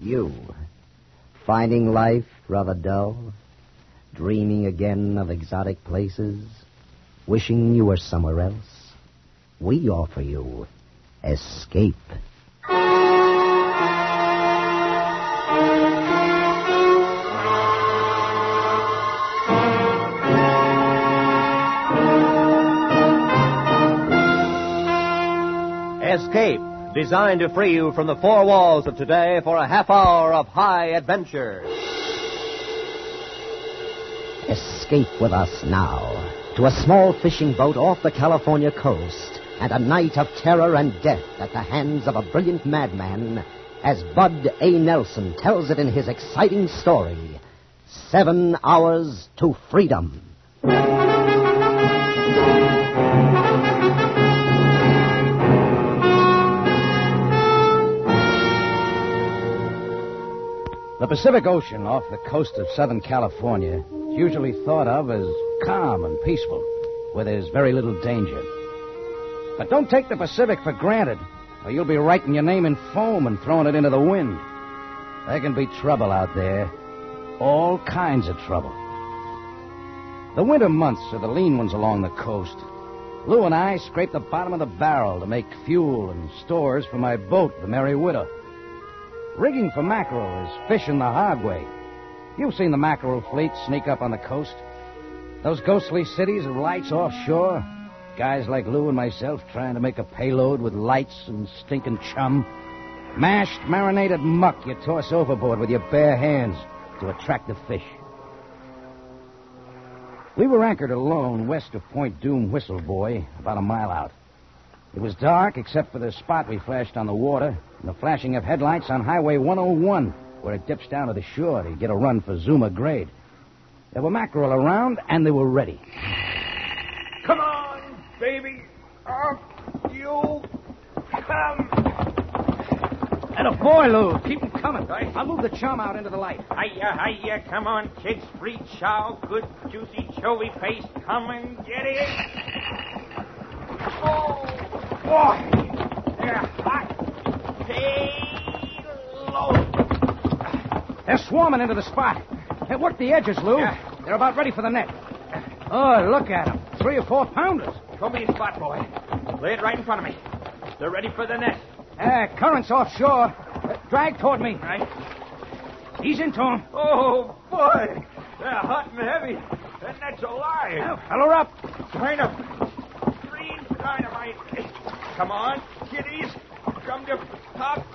You, finding life rather dull, dreaming again of exotic places, wishing you were somewhere else, we offer you Escape. Escape, designed to free you from the four walls of today for a half hour of high adventure. Escape with us now to a small fishing boat off the California coast and a night of terror and death at the hands of a brilliant madman, as Bud A. Nelson tells it in his exciting story, 7 Hours to Freedom. The Pacific Ocean off the coast of Southern California is usually thought of as calm and peaceful, where there's very little danger. But don't take the Pacific for granted, or you'll be writing your name in foam and throwing it into the wind. There can be trouble out there, all kinds of trouble. The winter months are the lean ones along the coast. Lou and I scrape the bottom of the barrel to make fuel and stores for my boat, the Merry Widow. Rigging for mackerel is fishing the hard way. You've seen the mackerel fleet sneak up on the coast. Those ghostly cities of lights offshore. Guys like Lou and myself trying to make a payload with lights and stinking chum. Mashed, marinated muck you toss overboard with your bare hands to attract the fish. We were anchored alone west of Point Doom Whistle Boy, about a mile out. It was dark except for the spot we flashed on the water and the flashing of headlights on Highway 101, where it dips down to the shore to get a run for Zuma Grade. There were mackerel around, and they were ready. Come on, baby. Up you come. And a boy, Lou. Keep them coming. I'll move the chum out into the light. Hiya. Come on, kids. Free chow. Good, juicy, chovy paste. Come and get it. Oh, boy. They're hot. Hey, low. They're swarming into the spot. Hey, work the edges, Lou. Yeah. They're about ready for the net. Oh, look at them. 3 or 4 pounders. Show me a spot, boy. Lay it right in front of me. They're ready for the net. Current's offshore. Drag toward me. Right. Ease into him. Oh, boy. They're hot and heavy. That net's alive. Now, fill her up. Green dynamite. Come on, kiddies. Come to top.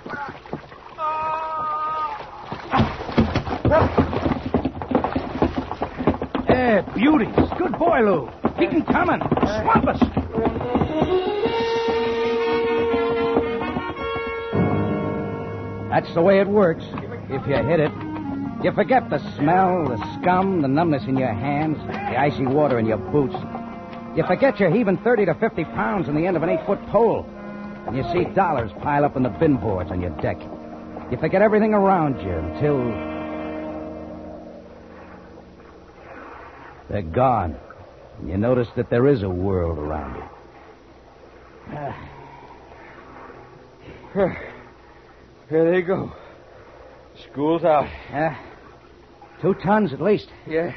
Beauties. Good boy, Lou. Keep him coming. Swamp us. That's the way it works, if you hit it. You forget the smell, the scum, the numbness in your hands, the icy water in your boots. You forget you're heaving 30 to 50 pounds on the end of an 8-foot pole. And you see dollars pile up on the bin boards on your deck. You forget everything around you until they're gone. And you notice that there is a world around you. Here they go. School's out. 2 tons at least. Yeah.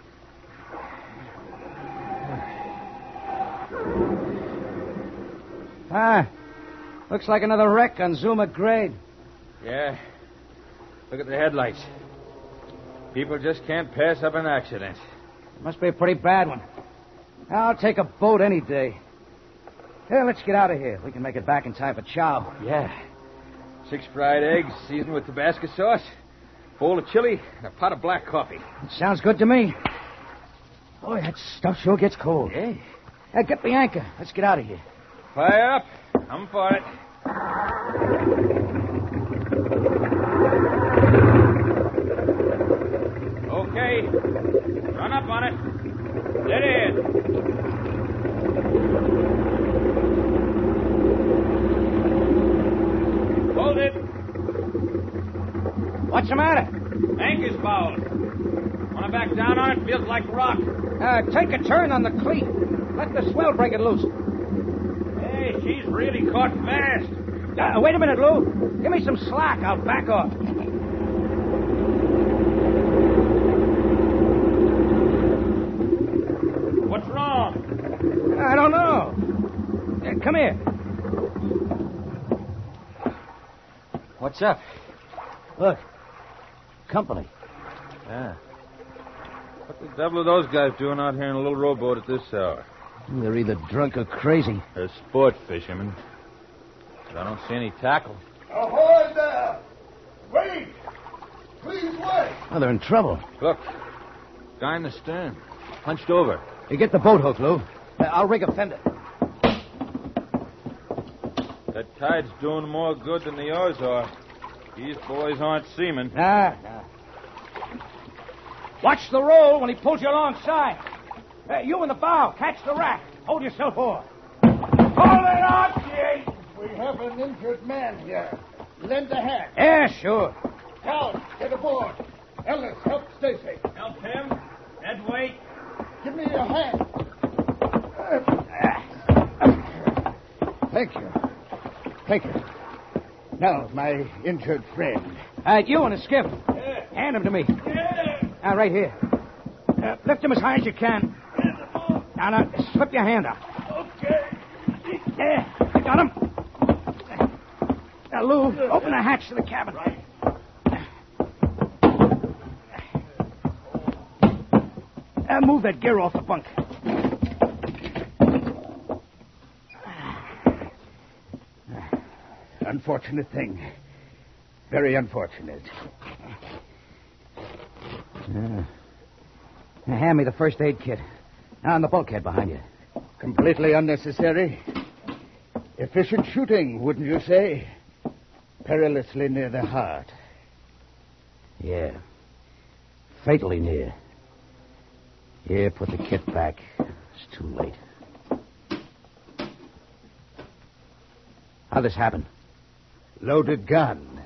Looks like another wreck on Zuma Grade. Yeah. Look at the headlights. People just can't pass up an accident. Must be a pretty bad one. I'll take a boat any day. Here, let's get out of here. We can make it back in time for chow. Yeah. 6 fried eggs seasoned with Tabasco sauce, bowl of chili, and a pot of black coffee. Sounds good to me. Boy, that stuff sure gets cold. Hey. Get the anchor. Let's get out of here. Fire up. I'm for it. Okay. Run up on it. Get in. Hold it. What's the matter? Anchor's fouled. Want to back down on it? Feels like rock. Take a turn on the cleat. Let the swell break it loose. Hey, she's really caught fast. Wait a minute, Lou. Give me some slack. I'll back off. I don't know. Come here. What's up? Look. Company. Yeah. What the devil are those guys doing out here in a little rowboat at this hour? They're either drunk or crazy. They're sport fishermen. But I don't see any tackle. Ahoy there! Wait! Please wait! Oh, they're in trouble. Look. Guy in the stern. Hunched over. You get the boat hook, Lou. I'll rig a fender. That tide's doing more good than the oars are. These boys aren't seamen. Nah. Watch the roll when he pulls you alongside. You in the bow. Catch the rack. Hold yourself over. Hold it up, Jake! We have an injured man here. Lend a hand. Yeah, sure. Cal, get aboard. Ellis, help Stacy. Help him. Ed, wait. Give me your hand. Thank you. Thank you. Now, my injured friend. You in the skiff. Yeah. Hand him to me. Yeah. Right here. Lift him as high as you can. Now, slip your hand up. Okay. Yeah, you got him. Now, Lou, open the hatch to the cabin. Right. Move that gear off the bunk. Unfortunate thing. Very unfortunate. Now, hand me the first aid kit. On the bulkhead behind you. Completely unnecessary. Efficient shooting, wouldn't you say? Perilously near the heart. Yeah. Fatally near. Here, put the kit back. It's too late. How'd this happen? Loaded gun.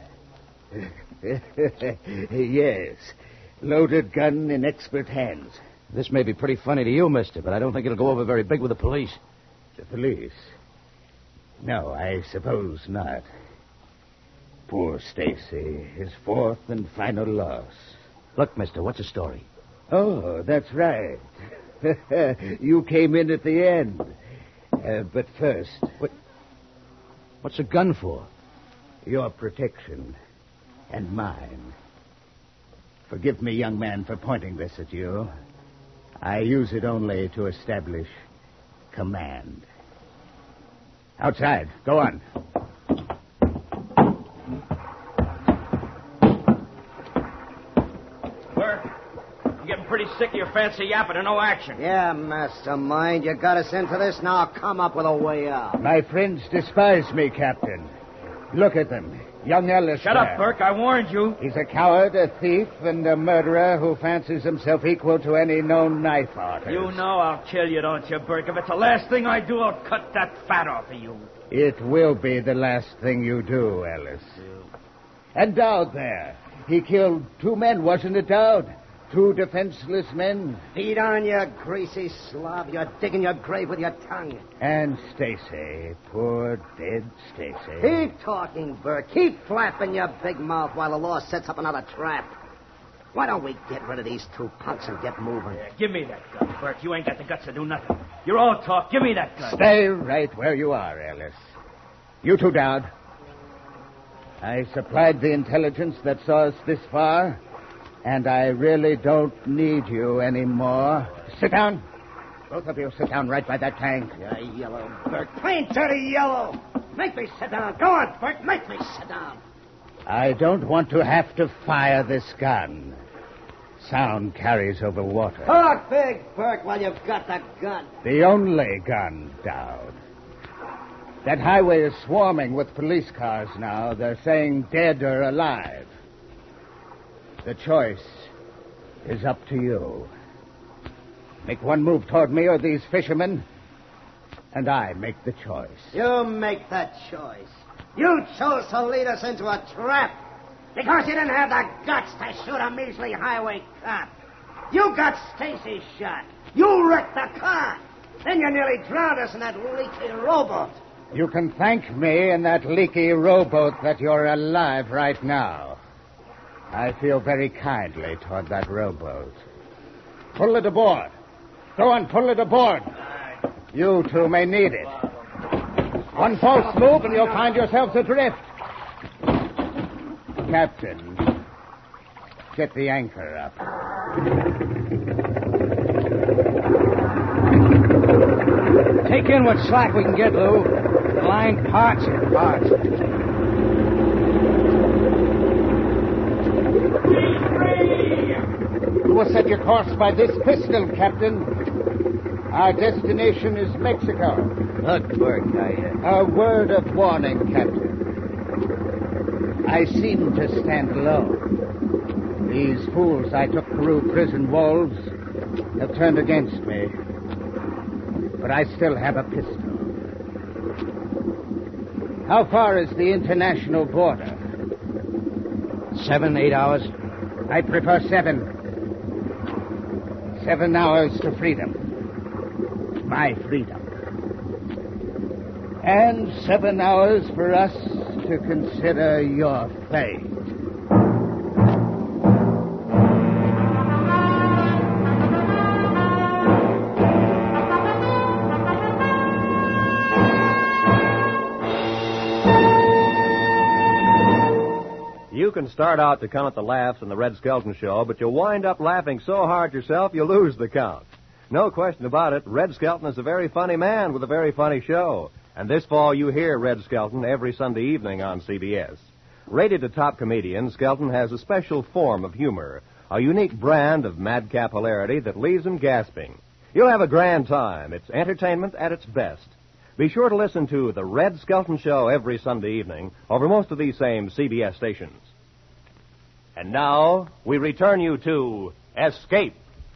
Yes. Loaded gun in expert hands. This may be pretty funny to you, mister, but I don't think it'll go over very big with the police. The police? No, I suppose not. Poor Stacy. His fourth and final loss. Look, mister, what's the story? Oh, that's right. You came in at the end. But first... What's a gun for? Your protection. And mine. Forgive me, young man, for pointing this at you. I use it only to establish command. Outside. Go on. Bert, I'm getting pretty sick of your fancy yapping and no action. Yeah, mastermind. You got us into this. Now come up with a way out. My friends despise me, Captain. Look at them. Young Ellis. Shut up, Burke. I warned you. He's a coward, a thief, and a murderer who fancies himself equal to any known knife artist. You know I'll kill you, don't you, Burke? If it's the last thing I do, I'll cut that fat off of you. It will be the last thing you do, Ellis. And Dowd there. He killed 2 men, wasn't it, Dowd? 2 defenseless men. Feed on, you greasy slob. You're digging your grave with your tongue. And Stacy. Poor dead Stacy. Keep talking, Burke. Keep flapping your big mouth while the law sets up another trap. Why don't we get rid of these 2 punks and get moving? Yeah, give me that gun, Burke. You ain't got the guts to do nothing. You're all talk. Give me that gun. Stay right where you are, Ellis. You too, Dowd. I supplied the intelligence that saw us this far, and I really don't need you anymore. Sit down. Both of you sit down right by that tank. Yeah, yellow, Burke. Plain dirty yellow. Make me sit down. Go on, Burke. Make me sit down. I don't want to have to fire this gun. Sound carries over water. Talk big, Burke, while you've got the gun. The only gun, Dowd. That highway is swarming with police cars now. They're saying dead or alive. The choice is up to you. Make one move toward me or these fishermen, and I make the choice. You make that choice. You chose to lead us into a trap because you didn't have the guts to shoot a measly highway cop. You got Stacy shot. You wrecked the car. Then you nearly drowned us in that leaky rowboat. You can thank me in that leaky rowboat that you're alive right now. I feel very kindly toward that rowboat. Pull it aboard. Go on, pull it aboard. You two may need it. One false move and you'll find yourselves adrift. Captain, get the anchor up. Take in what slack we can get, Lou. The line parts and parts. You will set your course by this pistol, Captain. Our destination is Mexico. Look, Burke, A word of warning, Captain. I seem to stand low. These fools I took through prison walls have turned against me. But I still have a pistol. How far is the international border? 7, 8 hours. I prefer 7. 7 hours to freedom. My freedom. And 7 hours for us to consider your fate. You can start out to count the laughs in the Red Skelton Show, but you'll wind up laughing so hard yourself you'll lose the count. No question about it, Red Skelton is a very funny man with a very funny show. And this fall you hear Red Skelton every Sunday evening on CBS. Rated a top comedian, Skelton has a special form of humor, a unique brand of madcap hilarity that leaves him gasping. You'll have a grand time. It's entertainment at its best. Be sure to listen to The Red Skelton Show every Sunday evening over most of these same CBS stations. And now, we return you to Escape.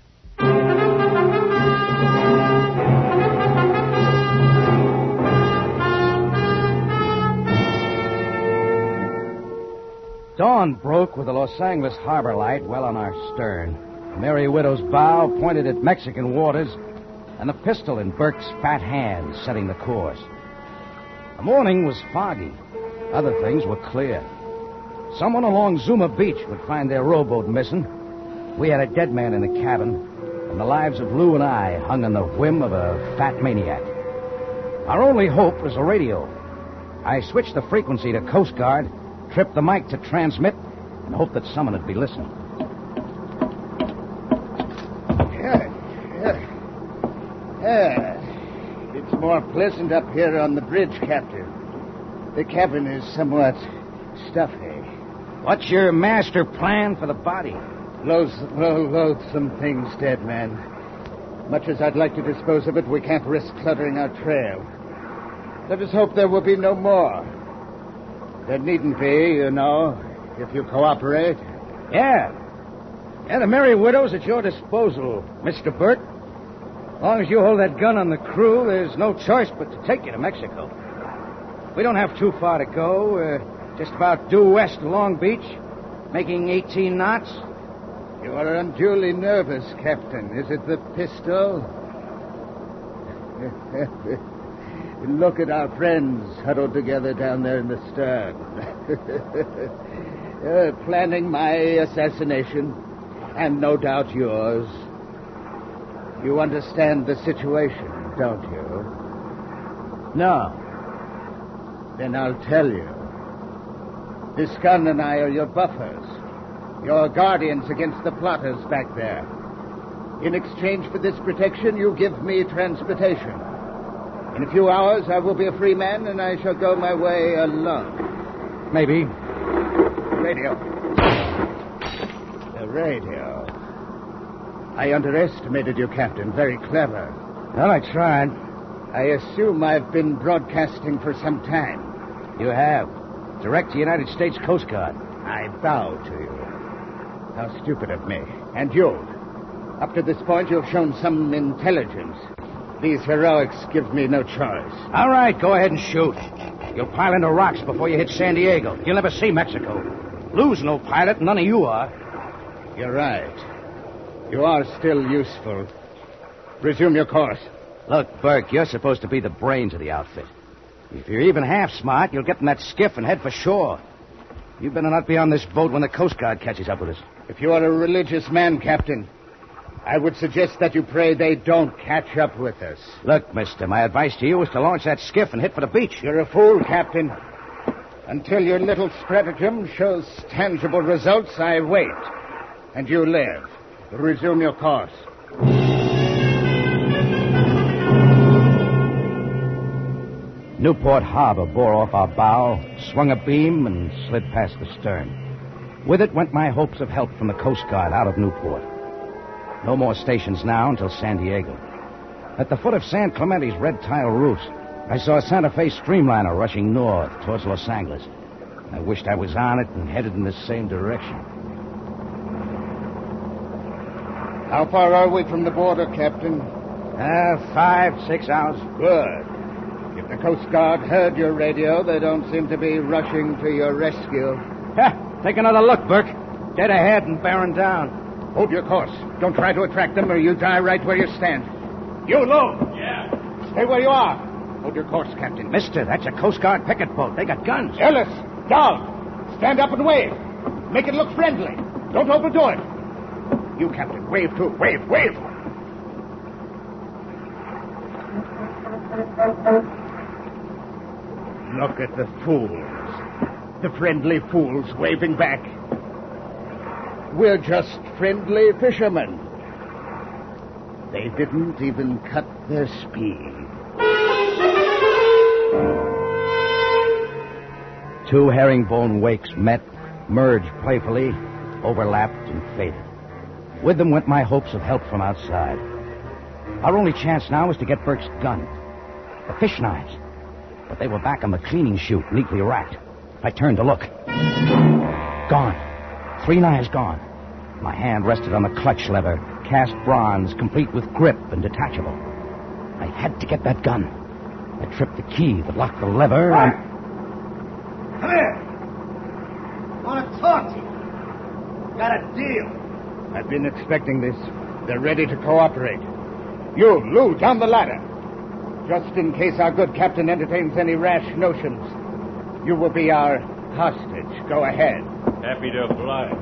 Dawn broke with the Los Angeles harbor light well on our stern. The Merry Widow's bow pointed at Mexican waters, and the pistol in Burke's fat hand setting the course. The morning was foggy. Other things were clear. Someone along Zuma Beach would find their rowboat missing. We had a dead man in the cabin, and the lives of Lou and I hung on the whim of a fat maniac. Our only hope was the radio. I switched the frequency to Coast Guard, tripped the mic to transmit, and hoped that someone would be listening. It's more pleasant up here on the bridge, Captain. The cabin is somewhat stuffy. What's your master plan for the body? Loathsome things, dead man. Much as I'd like to dispose of it, we can't risk cluttering our trail. Let us hope there will be no more. There needn't be, you know, if you cooperate. Yeah, the Merry Widow's at your disposal, Mr. Burke. As long as you hold that gun on the crew, there's no choice but to take you to Mexico. We don't have too far to go. Just about due west of Long Beach, making 18 knots. You are unduly nervous, Captain. Is it the pistol? Look at our friends huddled together down there in the stern. Planning my assassination, and no doubt yours. You understand the situation, don't you? No. Then I'll tell you. This gun and I are your buffers, your guardians against the plotters back there. In exchange for this protection, you give me transportation. In a few hours, I will be a free man, and I shall go my way alone. Maybe. Radio. The radio. I underestimated you, Captain. Very clever. Well, I tried. I assume I've been broadcasting for some time. You have. Direct to United States Coast Guard. I bow to you. How stupid of me. And you. Up to this point, you've shown some intelligence. These heroics give me no choice. All right, go ahead and shoot. You'll pile into rocks before you hit San Diego. You'll never see Mexico. Lou's no pilot, none of you are. You're right. You are still useful. Resume your course. Look, Burke, you're supposed to be the brains of the outfit. If you're even half smart, you'll get in that skiff and head for shore. You better not be on this boat when the Coast Guard catches up with us. If you are a religious man, Captain, I would suggest that you pray they don't catch up with us. Look, mister, my advice to you is to launch that skiff and hit for the beach. You're a fool, Captain. Until your little stratagem shows tangible results, I wait. And you live. Resume your course. Newport Harbor bore off our bow, swung a beam, and slid past the stern. With it went my hopes of help from the Coast Guard out of Newport. No more stations now until San Diego. At the foot of San Clemente's red tile roofs, I saw a Santa Fe streamliner rushing north towards Los Angeles. I wished I was on it and headed in the same direction. How far are we from the border, Captain? 5, 6 hours. Good. If the Coast Guard heard your radio, they don't seem to be rushing to your rescue. Take another look, Burke. Dead ahead and bearing down. Hold your course. Don't try to attract them or you die right where you stand. You, Lou! Yeah? Stay where you are. Hold your course, Captain. Mister, that's a Coast Guard picket boat. They got guns. Ellis, down. Stand up and wave. Make it look friendly. Don't overdo it. You, Captain, wave too. Wave. Look at the fools. The friendly fools waving back. We're just friendly fishermen. They didn't even cut their speed. 2 herringbone wakes met, merged playfully, overlapped, and faded. With them went my hopes of help from outside. Our only chance now was to get Burke's gun. The fish knives. But they were back on the cleaning chute, neatly racked. I turned to look. Gone. 3 knives gone. My hand rested on the clutch lever, cast bronze, complete with grip and detachable. I had to get that gun. I tripped the key that locked the lever and... Come here. I want to talk to you. Got a deal. I've been expecting this. They're ready to cooperate. You, Lou, down the ladder. Just in case our good captain entertains any rash notions. You will be our hostage. Go ahead. Happy to oblige.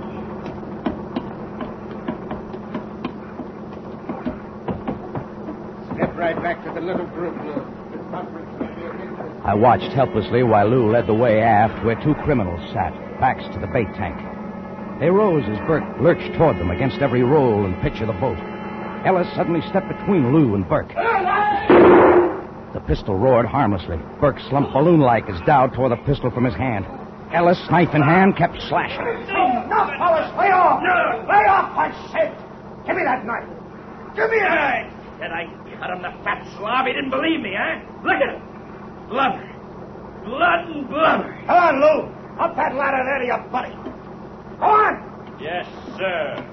Step right back to the little group, Lou. This conference will be of interest. I watched helplessly while Lou led the way aft where 2 criminals sat, backs to the bait tank. They rose as Burke lurched toward them against every roll and pitch of the boat. Ellis suddenly stepped between Lou and Burke. The pistol roared harmlessly. Burke slumped balloon-like as Dowd tore the pistol from his hand. Ellis, knife in hand, kept slashing. No, fellas, lay off! No. Lay off, I said! Give me that knife! Give me it! Said I cut him, the fat slob. He didn't believe me, eh? Look at him. Blubber. Blood and blubber. Come on, Lou! Up that ladder there to your buddy! Go on! Yes, sir.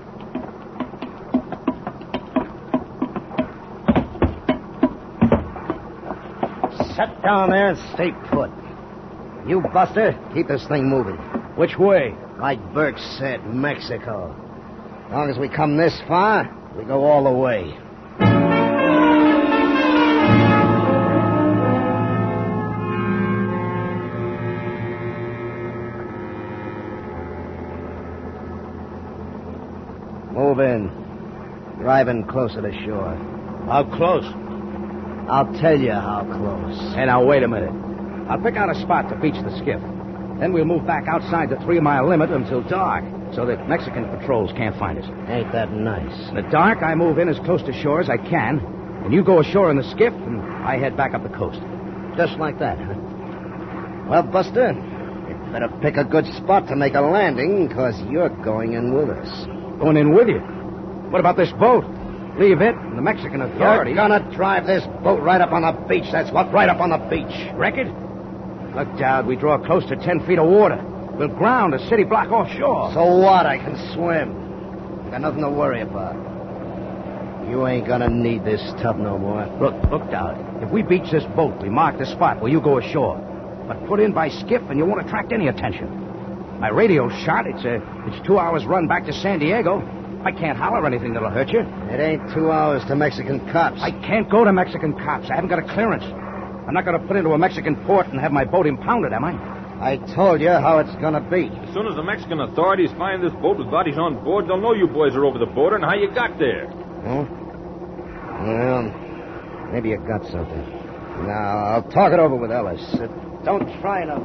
Sit down there and stay put. You, Buster, keep this thing moving. Which way? Like Burke said, Mexico. As long as we come this far, we go all the way. Move in. Drive in closer to shore. How close? I'll tell you how close. Hey, now, wait a minute. I'll pick out a spot to beach the skiff. Then we'll move back outside the 3-mile limit until dark, so that Mexican patrols can't find us. Ain't that nice? In the dark, I move in as close to shore as I can, and you go ashore in the skiff, and I head back up the coast. Just like that, huh? Well, Buster, you better pick a good spot to make a landing, because you're going in with us. Going in with you? What about this boat? Leave it and the Mexican authorities. You're gonna drive this boat right up on the beach, that's what, right up on the beach. Wreck it? Look, Dowd, we draw close to 10 feet of water. We'll ground a city block offshore. So what? I can swim. I got nothing to worry about. You ain't gonna need this tub no more. Look, Dowd. If we beach this boat, we mark the spot where you go ashore. But put in by skiff and you won't attract any attention. My radio's shot. It's 2 hours run back to San Diego. I can't holler anything that'll hurt you. It ain't 2 hours to Mexican cops. I can't go to Mexican cops. I haven't got a clearance. I'm not going to put into a Mexican port and have my boat impounded, am I? I told you how it's gonna be. As soon as the Mexican authorities find this boat with bodies on board, they'll know you boys are over the border and how you got there. Oh? Well, maybe you got something. Now, I'll talk it over with Ellis. Don't try to...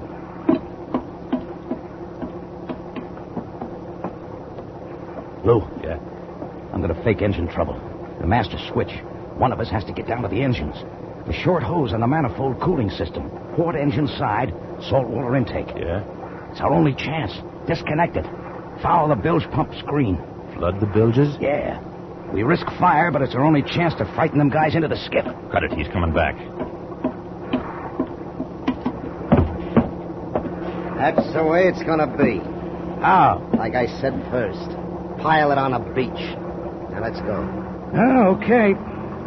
Lou. Yeah? I'm going to fake engine trouble. The master switch. One of us has to get down to the engines. The short hose on the manifold cooling system. Port engine side, saltwater intake. Yeah? It's our only chance. Disconnect it. Foul the bilge pump screen. Flood the bilges? Yeah. We risk fire, but it's our only chance to frighten them guys into the skip. Cut it. He's coming back. That's the way it's gonna be. How? Like I said first. Pile it on a beach. Now let's go. Oh, okay.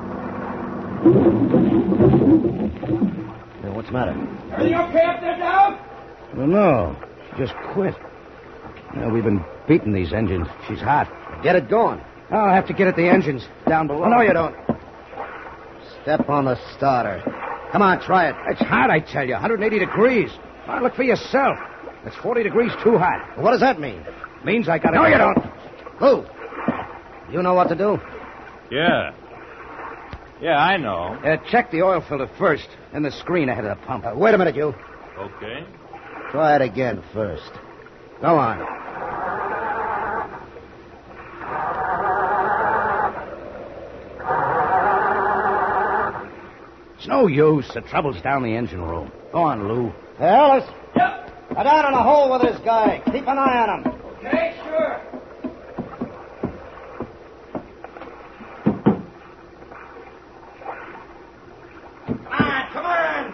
Hey, what's the matter? Everything okay up there, Dow? Well, no. She just quit. We've been beating these engines. She's hot. Get it going. I'll have to get at the engines down below. Oh, no, you don't. Step on the starter. Come on, try it. It's hot, I tell you. 180 degrees. Well, look for yourself. It's 40 degrees too hot. What does that mean? Means I gotta... No, you don't. Lou, you know what to do? Yeah. Yeah, I know. Check the oil filter first, and the screen ahead of the pump. Wait a minute, you. Okay. Try it again first. Go on. It's no use. The trouble's down the engine room. Go on, Lou. Hey, Alice. Yep. Go down in the hole with this guy. Keep an eye on him. Okay, sure. Come on.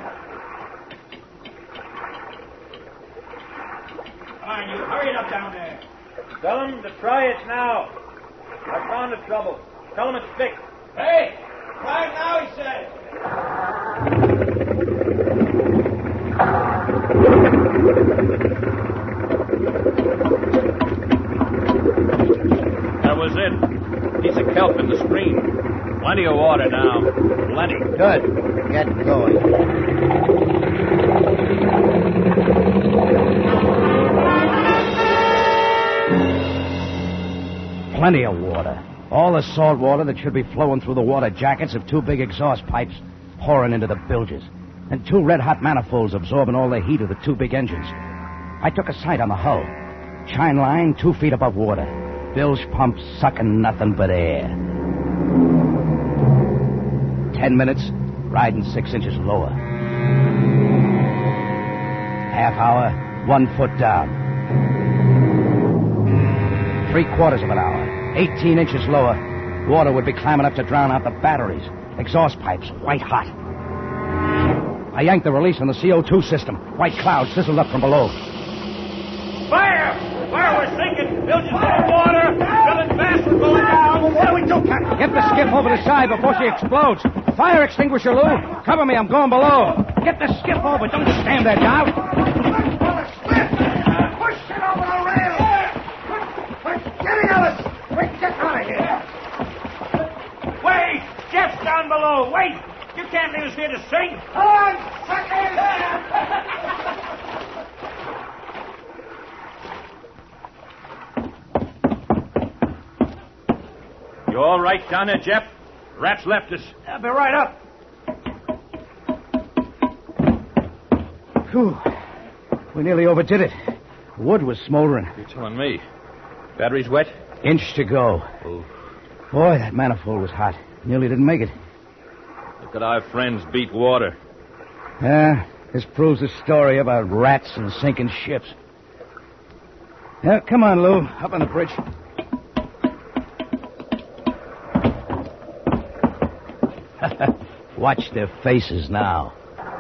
Come on, you. Hurry it up down there. Tell him to try it now. I found the trouble. Tell him it's fixed. Hey, try it now, he said. That was it. Piece of kelp in the screen. Plenty of water now. Plenty. Good. Get going. Plenty of water. All the salt water that should be flowing through the water jackets of two big exhaust pipes pouring into the bilges. And two red-hot manifolds absorbing all the heat of the two big engines. I took a sight on the hull. Chine line 2 feet above water. Bilge pump sucking nothing but air. 10 minutes, riding 6 inches lower. Half hour, 1 foot down. 3/4 of an hour, 18 inches lower. Water would be climbing up to drown out the batteries. Exhaust pipes, white hot. I yanked the release on the CO2 system. White clouds sizzled up from below. Fire! Fire, we're sinking. Bilges full of water. Filling fast, we're going down. What do we do, Captain? Get the skiff over the side before she explodes. Fire extinguisher, Lou. Cover me, I'm going below. Get the skiff over. Don't stand there, Dow. Push it over the rail! We're getting Alice! Quick, get out of here! Wait! Jeff's down below. Wait! You can't leave us here to sink. Come on, suckers! You all right down there, Jeff? Rats left us. I'll be right up. Whew. We nearly overdid it. Wood was smoldering. You're telling me. Battery's wet? Inch to go. Oh. Boy, that manifold was hot. Nearly didn't make it. Look at our friends beat water. Yeah, this proves the story about rats and sinking ships. Yeah, come on, Lou. Up on the bridge. Watch their faces now.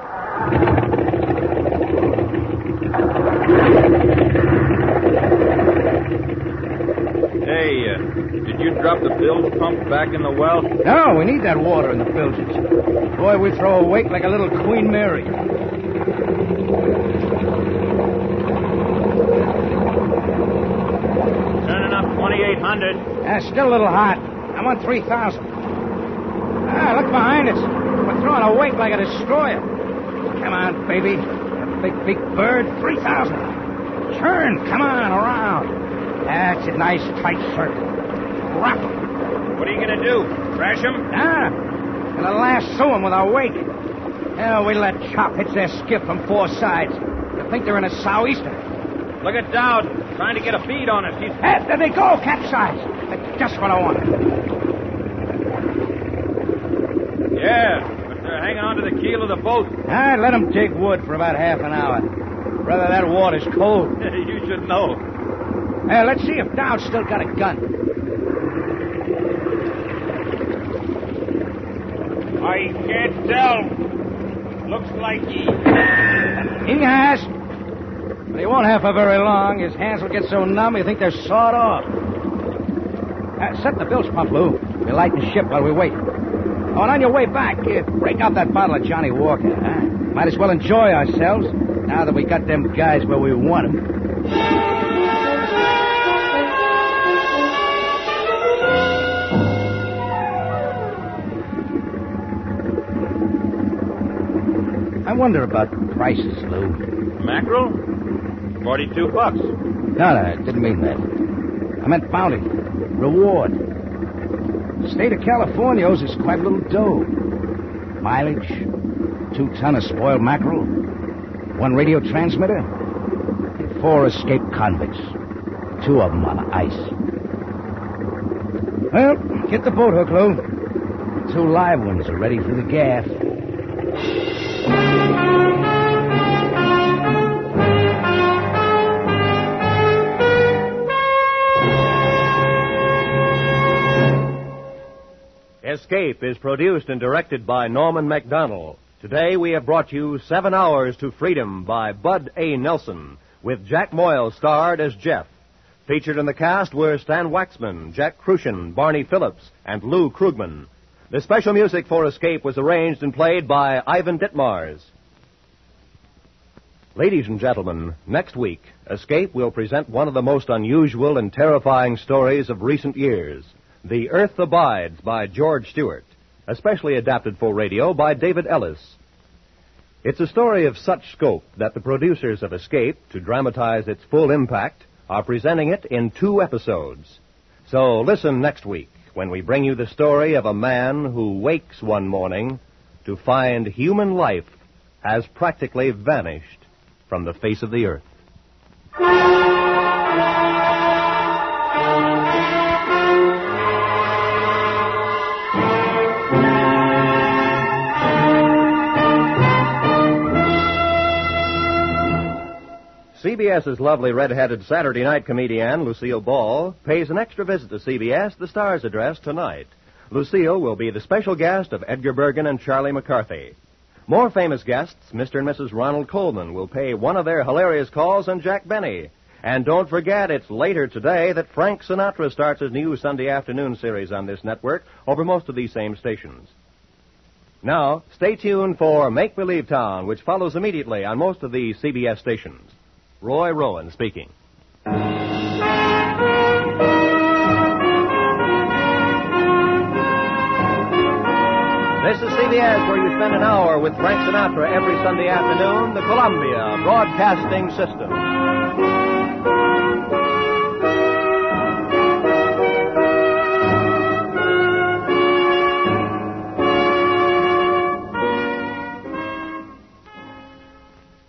Hey, did you drop the bilge pump back in the well? No, we need that water in the bilges. Boy, we throw a wake like a little Queen Mary. Turning up 2,800. Still a little hot. I'm on 3,000. Look behind us. We're throwing a wake like a destroyer. Come on, baby. A big bird. 3,000. Turn. Come on, around. That's a nice tight circle. Grapple. What are you going to do? Trash him? Gonna lasso him with our wake. Hell, we let Chop hit their skiff from 4 sides. You think they're in a sou'easter? Look at Dowd, trying to get a bead on us. He's... Hey, there they go, capsize. That's just what I want. Yeah, but they're hanging onto the keel of the boat. All right, let them dig wood for about half an hour. Brother, that water's cold. You should know. Hey, let's see if Dowd's still got a gun. I can't tell. Looks like he has. But he won't have for very long. His hands will get so numb you think they're sawed off. Set the bilge pump, Lou. We'll lighten the ship while we wait. Oh, and on your way back, break out that bottle of Johnny Walker. Huh? Might as well enjoy ourselves now that we got them guys where we want them. I wonder about prices, Lou. Mackerel? $42. No, I didn't mean that. I meant bounty. Reward. The state of California owes us quite a little dough. Mileage, 2 ton of spoiled mackerel, 1 radio transmitter, and 4 escaped convicts. 2 of them on ice. Well, get the boat hook, Lou. The 2 live ones are ready for the gaff. Escape is produced and directed by Norman MacDonald. Today we have brought you 7 Hours to Freedom by Bud A. Nelson, with Jack Moyle starred as Jeff. Featured in the cast were Stan Waxman, Jack Crucian, Barney Phillips, and Lou Krugman. The special music for Escape was arranged and played by Ivan Ditmars. Ladies and gentlemen, next week, Escape will present one of the most unusual and terrifying stories of recent years. The Earth Abides by George Stewart, especially adapted for radio by David Ellis. It's a story of such scope that the producers of Escape, to dramatize its full impact, are presenting it in 2 episodes. So listen next week when we bring you the story of a man who wakes one morning to find human life has practically vanished from the face of the earth. CBS's lovely red-headed Saturday night comedian, Lucille Ball, pays an extra visit to CBS, the Star's address, tonight. Lucille will be the special guest of Edgar Bergen and Charlie McCarthy. More famous guests, Mr. and Mrs. Ronald Coleman, will pay one of their hilarious calls on Jack Benny. And don't forget, it's later today that Frank Sinatra starts his new Sunday afternoon series on this network over most of these same stations. Now, stay tuned for Make Believe Town, which follows immediately on most of the CBS stations. Roy Rowan speaking. This is CBS, where you spend an hour with Frank Sinatra every Sunday afternoon, the Columbia Broadcasting System.